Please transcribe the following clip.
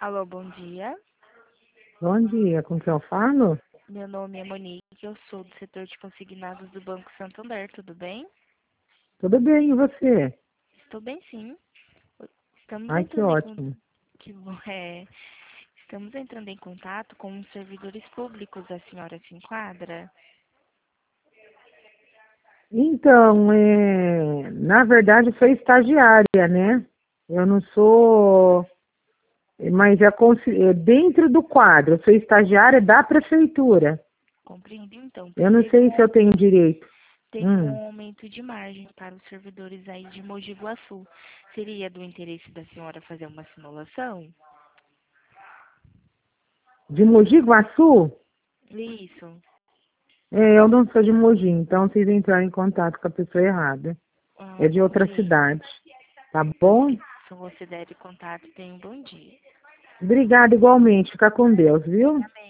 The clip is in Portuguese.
Alô, bom dia. Bom dia, com quem eu falo? Meu nome é Monique, eu sou do setor de consignados do Banco Santander, tudo bem? Tudo bem, e você? Estou bem, sim. Estamos Ai, que entrando em, con- ótimo. que bom, estamos entrando em contato com os servidores públicos, a senhora se enquadra? Então, na verdade, eu sou estagiária, né? Eu não sou, mas é dentro do quadro. Eu sou estagiária da prefeitura. Compreendo, então, Eu pois não teve sei se eu um, tenho direito. teve Hum, um aumento de margem para os servidores aí de Mogi Guaçu. Seria do interesse da senhora fazer uma simulação? de Mogi Guaçu? Isso. Eu não sou de Mogi, então vocês entraram em contato com a pessoa errada. É Ah, de outra compreendo. cidade. Tá Pois bom? que se considere contato, tenha um bom dia. Obrigada igualmente. Fica com Deus, viu?